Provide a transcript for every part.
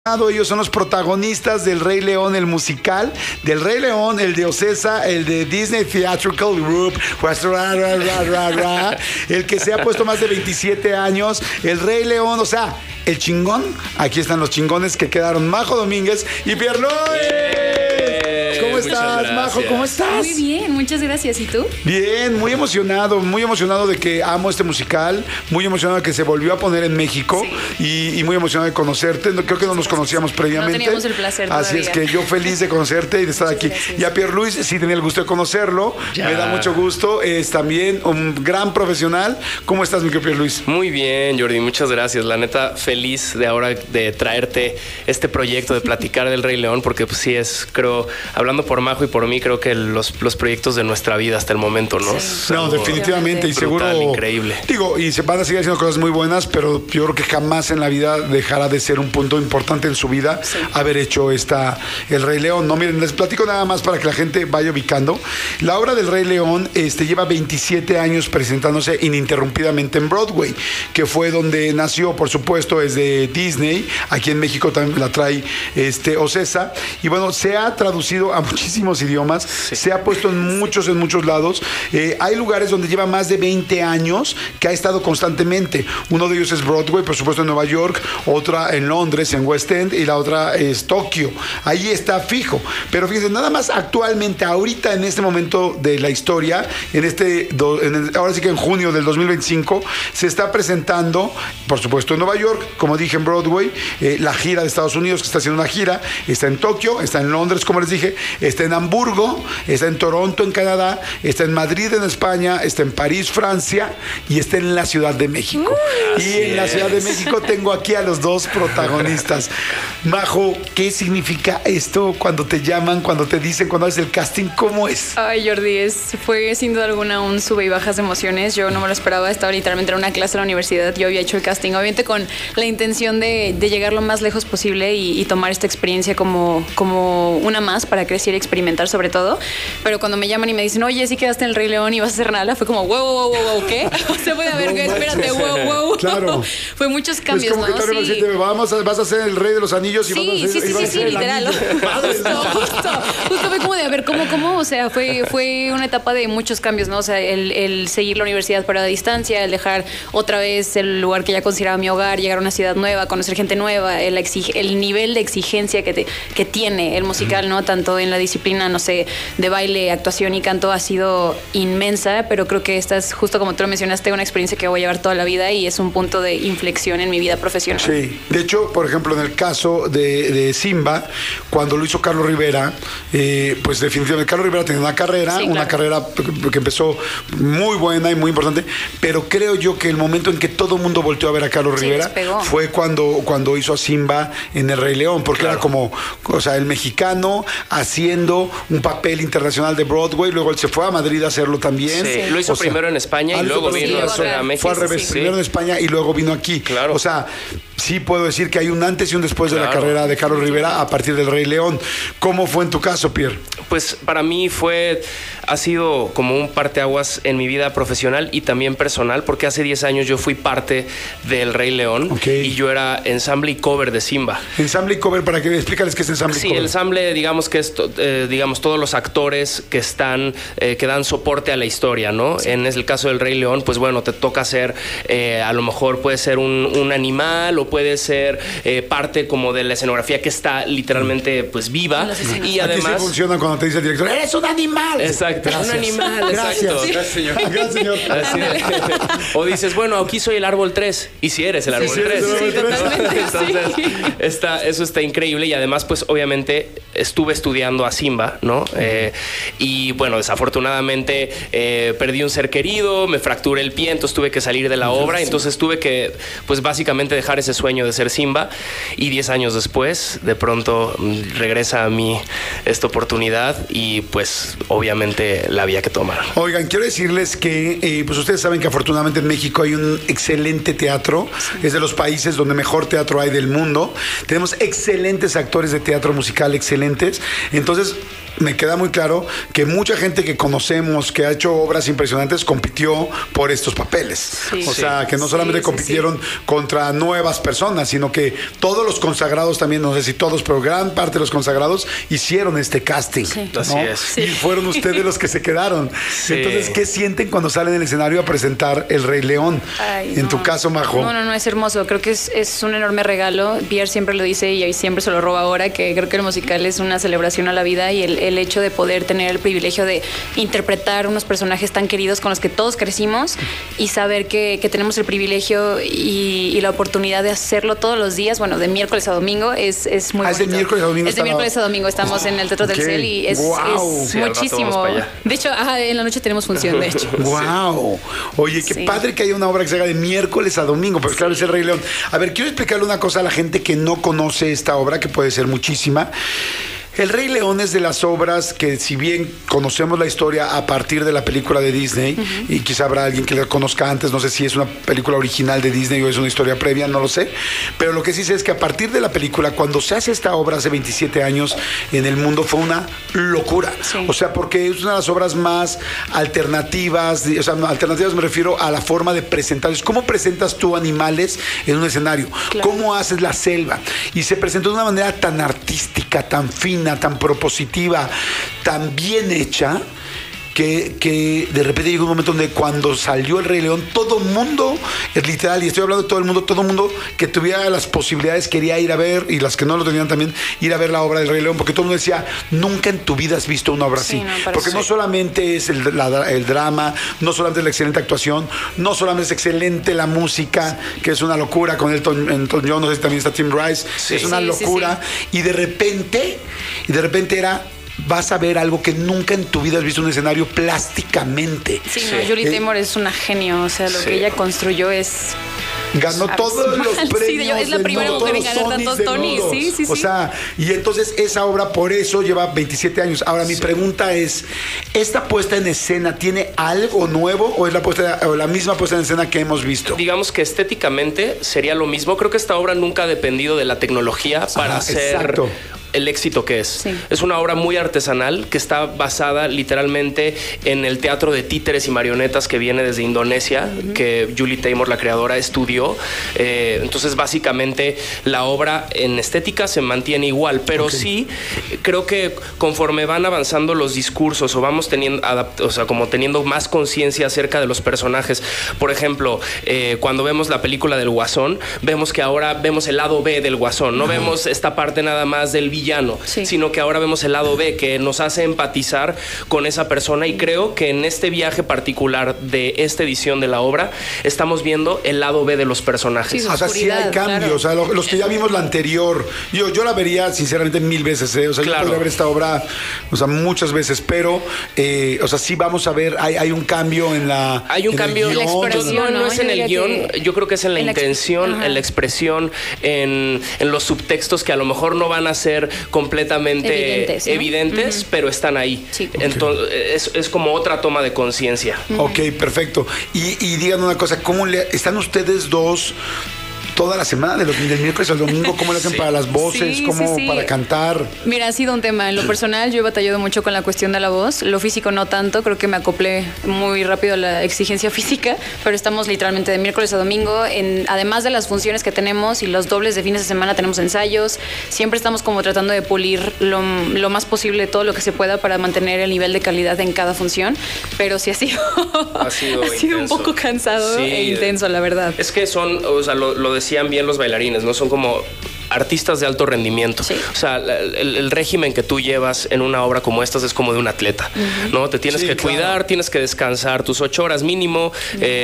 Ellos son los protagonistas del Rey León, el musical del Rey León, el de Ocesa, el de Disney Theatrical Group, el que se ha puesto más de 27 años, el Rey León, o sea, el chingón. Aquí están los chingones que quedaron: Majo Domínguez y Pierre Luis. ¿Cómo estás, Majo? ¿Cómo estás? Muy bien, muchas gracias. ¿Y tú? Bien, muy emocionado de que amo este musical, muy emocionado de que se volvió a poner en México, sí. y muy emocionado de conocerte. Creo que no nos conocíamos previamente. No teníamos el placer todavía. Así es que yo feliz de conocerte y de estar aquí. Gracias. Y a Pierre Luis sí tenía el gusto de conocerlo, ya. Me da mucho gusto, es también un gran profesional. ¿Cómo estás, mi querido Pierre Luis? Muy bien, Jordi, muchas gracias. La neta, feliz de ahora de traerte este proyecto, de platicar del Rey León, porque pues sí es, creo, hablando por Majo y por mí, creo que los proyectos de nuestra vida hasta el momento, ¿no? Sí. No, definitivamente, y seguro, increíble. Digo, y se van a seguir haciendo cosas muy buenas, pero yo creo que jamás en la vida dejará de ser un punto importante en su vida, sí, haber hecho el Rey León. No, miren, les platico nada más para que la gente vaya ubicando. La obra del Rey León lleva 27 años presentándose ininterrumpidamente en Broadway, que fue donde nació, por supuesto, es de Disney. Aquí en México también la trae Ocesa, y bueno, se ha traducido a muchísimos idiomas, sí, se ha puesto en muchos lados. Hay lugares donde lleva más de 20 años que ha estado constantemente. Uno de ellos es Broadway, por supuesto, en Nueva York, otra en Londres, en West End, y la otra es Tokio. Ahí está fijo. Pero fíjense, nada más actualmente, ahorita en este momento de la historia, ahora sí que en junio del 2025, se está presentando, por supuesto, en Nueva York, como dije, en Broadway, la gira de Estados Unidos, que está haciendo una gira, está en Tokio, está en Londres, como les dije, está en Hamburgo, está en Toronto, en Canadá, está en Madrid, en España, está en París, Francia, y está en la Ciudad de México. Y en la Ciudad de México tengo aquí a los dos protagonistas. Majo, ¿qué significa esto cuando te llaman, cuando te dicen, cuando haces el casting? ¿Cómo es? Ay, Jordi, fue sin duda alguna un sube y bajas de emociones. Yo no me lo esperaba, estaba literalmente en una clase de la universidad. Yo había hecho el casting, obviamente con la intención de llegar lo más lejos posible y tomar esta experiencia como una más para crecer y experimentar sobre todo. Pero cuando me llaman y me dicen, oye, sí quedaste en el Rey León y vas a hacer Nala, fue como, wow, ¿qué? Se puede ver, espérate, wow. Claro. Fue muchos cambios, es como ¿no? Que tal sí. Vas a ser el Rey de los anillos y vas a ser literal. Justo fue como de, a ver, ¿cómo? O sea, fue una etapa de muchos cambios, ¿no? O sea, el seguir la universidad pero a distancia, el dejar otra vez el lugar que ya consideraba mi hogar, llegar a una ciudad nueva, conocer gente nueva, el nivel de exigencia que tiene el musical, ¿no? Tanto en la disciplina, no sé, de baile, actuación y canto ha sido inmensa, pero creo que esta es, justo como tú lo mencionaste, una experiencia que voy a llevar toda la vida y es un punto de inflexión en mi vida profesional. Sí, de hecho, por ejemplo, en el caso de Simba, cuando lo hizo Carlos Rivera, pues definitivamente Carlos Rivera tenía una carrera, sí, claro, carrera que empezó muy buena y muy importante, pero creo yo que el momento en que todo el mundo volteó a ver a Carlos Rivera fue cuando hizo a Simba en El Rey León, porque claro, era como, o sea, el mexicano haciendo un papel internacional de Broadway, luego él se fue a Madrid a hacerlo también. Sí, lo hizo primero en España y luego vino a México. Fue al revés, primero en España y luego vino aquí. Claro. O sea, sí puedo decir que hay un antes y un después de la carrera de Carlos Rivera a partir del Rey León. ¿Cómo fue en tu caso, Pierre? Pues para mí ha sido como un parteaguas en mi vida profesional y también personal, porque hace 10 años yo fui parte del Rey León, y yo era ensamble y cover de Simba. Ensamble y cover, para que explícales qué es ensamble y cover. Sí, el ensamble, digamos que es todos los actores que están, que dan soporte a la historia, ¿no? Sí. En el caso del Rey León, pues bueno, te toca ser, a lo mejor puede ser un animal o puede ser parte como de la escenografía que está literalmente pues viva. Y además sí funciona cuando te dice el director, ¡eres un animal! Exacto, gracias. Un animal. Gracias. Exacto. Gracias, señor. Gracias, señor. O dices, bueno, aquí soy el árbol 3. Y si eres el árbol 3. Sí, totalmente. Entonces, eso está increíble. Y además, pues obviamente estuve estudiando a Simba, ¿no? Y bueno, desafortunadamente perdí un ser querido, me fracturé el pie, entonces tuve que salir de la obra. Entonces tuve que, pues básicamente dejar ese sueño de ser Simba. Y 10 años después, de pronto regresa a mí esta oportunidad y pues obviamente la había que tomar. Oigan, quiero decirles que pues ustedes saben que afortunadamente en México hay un excelente teatro, es de los países donde mejor teatro hay del mundo, tenemos excelentes actores de teatro musical, excelentes, entonces me queda muy claro que mucha gente que conocemos, que ha hecho obras impresionantes, compitió por estos papeles. Sí. O sea, que no solamente compitieron contra nuevas personas, sino que todos los consagrados también, no sé si todos, pero gran parte de los consagrados hicieron este casting. Sí. ¿no? Así es. Y fueron ustedes los que se quedaron. Sí. Entonces, ¿qué sienten cuando salen del escenario a presentar El Rey León? Ay, En no. tu caso, Majo. No, es hermoso. Creo que es un enorme regalo. Pierre siempre lo dice y siempre se lo roba ahora, que creo que el musical es una celebración a la vida y el hecho de poder tener el privilegio de interpretar unos personajes tan queridos con los que todos crecimos y saber que tenemos el privilegio y la oportunidad de hacerlo todos los días, bueno, de miércoles a domingo, es muy es de bonito. miércoles a domingo. Es de miércoles a domingo, estamos en el Teatro del Ok. Cel y es Guau. Sí, al rato muchísimo. vamos para allá. De hecho, en la noche tenemos función, de hecho. ¡Wow! Oye, qué Sí. padre que haya una obra que se haga de miércoles a domingo, pero claro, es El Rey León. A ver, quiero explicarle una cosa a la gente que no conoce esta obra, que puede ser muchísima. El Rey León es de las obras que, si bien conocemos la historia a partir de la película de Disney, y quizá habrá alguien que la conozca antes, no sé si es una película original de Disney o es una historia previa, no lo sé, pero lo que sí sé es que a partir de la película, cuando se hace esta obra hace 27 años en el mundo, fue una locura. Sí. O sea, porque es una de las obras más alternativas, o sea, alternativas me refiero a la forma de presentarlos. ¿Cómo presentas tú animales en un escenario? Claro. ¿Cómo haces la selva? Y se presentó de una manera tan artística, tan fina, tan propositiva, tan bien hecha, que de repente llegó un momento donde cuando salió El Rey León, todo el mundo, es literal, y estoy hablando de todo el mundo que tuviera las posibilidades quería ir a ver, y las que no lo tenían también, ir a ver la obra del Rey León, porque todo el mundo decía, nunca en tu vida has visto una obra Sí, así. no, parece- Porque no solamente es el drama, no solamente es la excelente actuación, no solamente es excelente la música, que es una locura con Elton John, no sé si también está Tim Rice, Sí. es una Sí, sí, locura, y de repente era, vas a ver algo que nunca en tu vida has visto en un escenario plásticamente. Sí, Sí. no, Julie Taymor es una genio, o sea, lo Sí. que ella construyó es... Ganó todos los Sí, premios. es la del primera mundo, mujer en todos ganar los tantos del Tonys, mundo. sí, sí, O sí. sea, y entonces esa obra por eso lleva 27 años. Ahora, mi pregunta es, ¿esta puesta en escena tiene algo nuevo o es la misma puesta en escena que hemos visto? Digamos que estéticamente sería lo mismo. Creo que esta obra nunca ha dependido de la tecnología para Ajá, ser exacto. el éxito que es. Sí. Es una obra muy artesanal que está basada literalmente en el teatro de títeres y marionetas que viene desde Indonesia, que Julie Taymor, la creadora, estudió. Entonces, básicamente, la obra en estética se mantiene igual, pero sí creo que conforme van avanzando los discursos o vamos teniendo, como teniendo más conciencia acerca de los personajes. Por ejemplo, cuando vemos la película del Guasón, vemos que ahora vemos el lado B del Guasón, no vemos esta parte nada más del villano, Sí. sino que ahora vemos el lado B que nos hace empatizar con esa persona, y creo que en este viaje particular de esta edición de la obra estamos viendo el lado B de los personajes. Sí, O sea, sí hay oscuridad, cambios. claro. O sea, los que ya vimos la anterior, yo la vería sinceramente 1000 veces. O sea, Claro. yo podría ver esta obra, o sea, muchas veces, pero, o sea, sí vamos a ver, hay un cambio en la. Hay un en el cambio, guión, la expresión, no es Yo en el diría guión, que- yo creo que es en la en la intención, ajá. en la expresión, en los subtextos que a lo mejor no van a ser completamente Evidentes, ¿no? pero están ahí. Sí. Entonces, es como otra toma de conciencia. Ok, perfecto. Y díganme una cosa, ¿cómo están ustedes dos toda la semana, del miércoles al domingo? ¿Cómo le hacen Sí. para las voces? Sí, ¿Cómo sí, sí. para cantar? Mira, ha sido un tema. En lo personal, yo he batallado mucho con la cuestión de la voz. Lo físico no tanto. Creo que me acoplé muy rápido a la exigencia física. Pero estamos literalmente de miércoles a domingo. Además de las funciones que tenemos y los dobles de fines de semana, tenemos ensayos. Siempre estamos como tratando de pulir lo más posible todo lo que se pueda para mantener el nivel de calidad en cada función. Pero sí ha sido, Ha sido un intenso. poco cansado Sí. e intenso, la verdad. Es que son, o sea, lo decían bien los bailarines, ¿no? Son como artistas de alto rendimiento. Sí. O sea, el régimen que tú llevas en una obra como esta es como de un atleta, ¿no? Te tienes Sí, que claro. cuidar, tienes que descansar tus 8 horas mínimo,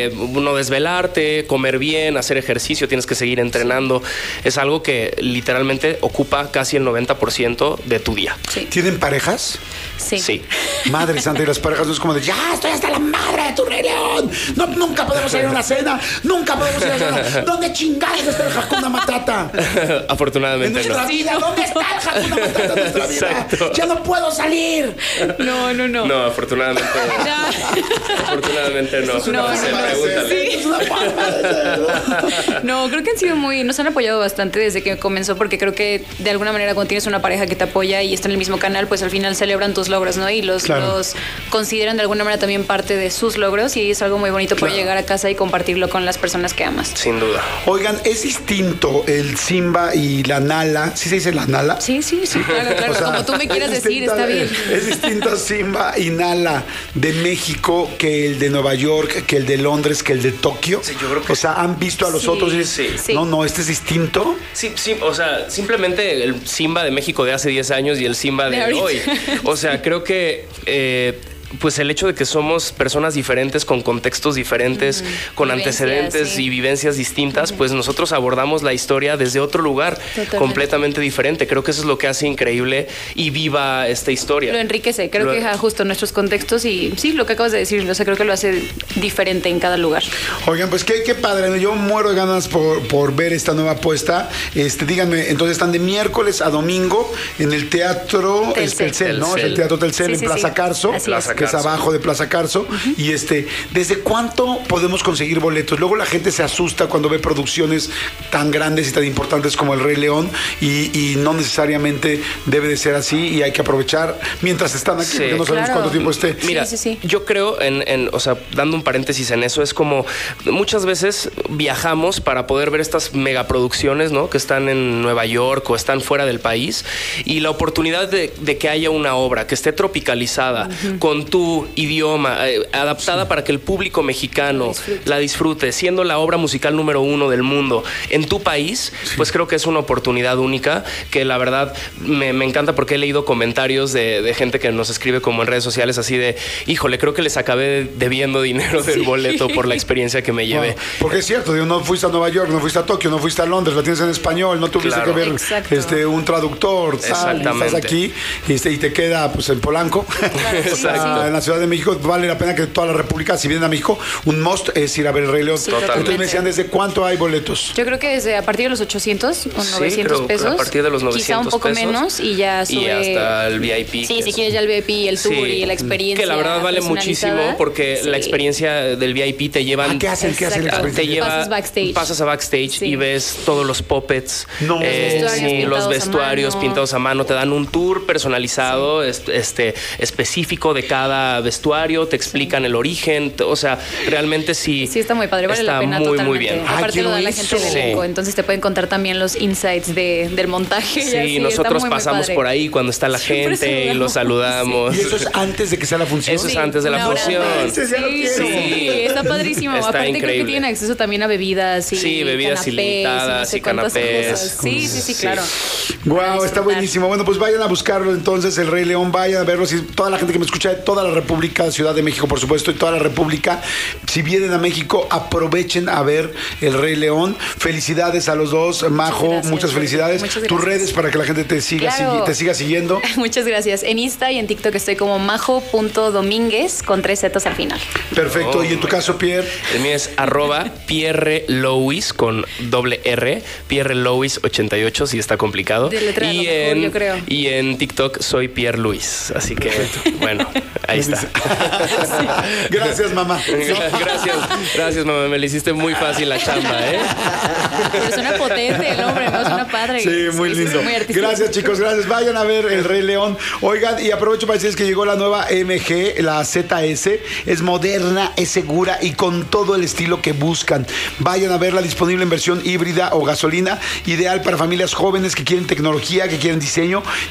no desvelarte, comer bien, hacer ejercicio, tienes que seguir entrenando. Es algo que literalmente ocupa casi el 90% de tu día. Sí. ¿Tienen parejas? Sí. Sí. Madre santa, y las parejas no es como de, ya estoy hasta la madre de tu Rey León. No, nunca podemos ir a una cena. Nunca podemos ir a una cena. ¿Dónde chingados está el Hakuna Matata? En Afortunadamente no. nuestra vida, ¿dónde está el Hakuna Matata en nuestra vida? Exacto. Ya no puedo salir. No. No, afortunadamente afortunadamente no. No, Se no, pregúntale. Es una forma. No, creo que han sido nos han apoyado bastante desde que comenzó, porque creo que de alguna manera cuando tienes una pareja que te apoya y está en el mismo canal, pues al final celebran tus mismos logros, ¿no? Y los consideran de alguna manera también parte de sus logros y es algo muy bonito poder llegar a casa y compartirlo con las personas que amas. Sin duda. Oigan, ¿es distinto el Simba y la Nala? ¿Sí se dice la Nala? Sí, claro. O sea, como tú me quieras decir, está bien. ¿Es distinto Simba y Nala de México que el de Nueva York, que el de Londres, que el de Tokio? Sí, yo creo que o sea, ¿han visto a los otros y no, este es distinto? Sí, o sea, simplemente el Simba de México de hace 10 años y el Simba de hoy. O sea, creo que pues el hecho de que somos personas diferentes, con contextos diferentes, con antecedentes y vivencias distintas, pues nosotros abordamos la historia desde otro lugar completamente diferente. Creo que eso es lo que hace increíble y viva esta historia. Lo enriquece, creo que justo nuestros contextos y sí, lo que acabas de decir, o sea, creo que lo hace diferente en cada lugar. Oigan, pues qué padre, yo muero de ganas por ver esta nueva apuesta. Díganme, entonces están de miércoles a domingo en el Teatro Telcel, ¿no? Es el Teatro Telcel en Plaza Carso. Que es abajo de Plaza Carso. Y ¿desde cuánto podemos conseguir boletos? Luego la gente se asusta cuando ve producciones tan grandes y tan importantes como El Rey León y no necesariamente debe de ser así y hay que aprovechar mientras están aquí, porque no sabemos cuánto tiempo esté. Mira, yo creo o sea, dando un paréntesis en eso, es como muchas veces viajamos para poder ver estas megaproducciones, ¿no? Que están en Nueva York o están fuera del país y la oportunidad de que haya una obra que esté tropicalizada con tu idioma, adaptada para que el público mexicano la disfrute, siendo la obra musical número 1 del mundo en tu país, pues creo que es una oportunidad única que la verdad me encanta porque he leído comentarios de gente que nos escribe como en redes sociales así de, híjole, creo que les acabé debiendo dinero del boleto por la experiencia que me llevé. Porque es cierto, no fuiste a Nueva York, no fuiste a Tokio, no fuiste a Londres, la tienes en español, no tuviste que ver un traductor, estás aquí y te queda pues en Polanco. En la Ciudad de México vale la pena que toda la República, si vienen a México, un must es ir a ver El Rey León. Entonces me decían, ¿desde cuánto hay boletos? Yo creo que desde a partir de los 800 o 900 pesos. A partir de los 900 quizá un poco pesos, menos y ya sube. Y hasta el VIP. Sí, si quieres ya el VIP, el tour y la experiencia. Que la verdad vale muchísimo porque la experiencia del VIP te llevan. ¿Qué hacen? Te lleva, pasas a backstage y ves todos los puppets, los vestuarios pintados a mano, te dan un tour personalizado, específico de cada vestuario, te explican el origen, o sea, realmente sí está muy padre, vale la pena totalmente. Muy bien. Aparte lo da la gente del elenco, entonces te pueden contar también los insights del montaje. Sí, nosotros pasamos por ahí cuando está la gente y los saludamos. ¿Y eso es antes de que sea la función? Eso es antes de la función. Sí, está padrísimo. Está aparte increíble. Creo que tienen acceso también a bebidas y bebidas canapés, ilimitadas y canapés. Sí, claro. Wow, está buenísimo. Bueno, pues vayan a buscarlo entonces, El Rey León, vayan a verlo. Si toda la gente que me escucha de toda la República, Ciudad de México, por supuesto, y toda la República, si vienen a México, aprovechen a ver El Rey León. Felicidades a los dos, Majo, muchas felicidades. Tus redes para que la gente te siga siguiendo. Muchas gracias. En Insta y en TikTok estoy como majo.domínguez con 3 zetas al final. Perfecto. ¿Y en tu caso, Pierre? El mío es @PierreLouis con doble R, PierreLouis88, si está complicado. Yo creo. Y en TikTok soy Pierre Luis. Así que, bueno, ahí está. Gracias, mamá. Gracias, mamá. Me le hiciste muy fácil la chamba, ¿eh? Pero suena potente el hombre, ¿no? Suena padre. Sí, muy lindo. Muy gracias, chicos. Gracias. Vayan a ver El Rey León. Oigan, y aprovecho para decirles que llegó la nueva MG, la ZS. Es moderna, es segura y con todo el estilo que buscan. Vayan a verla, disponible en versión híbrida o gasolina. Ideal para familias jóvenes que quieren tecnología, que quieren diseño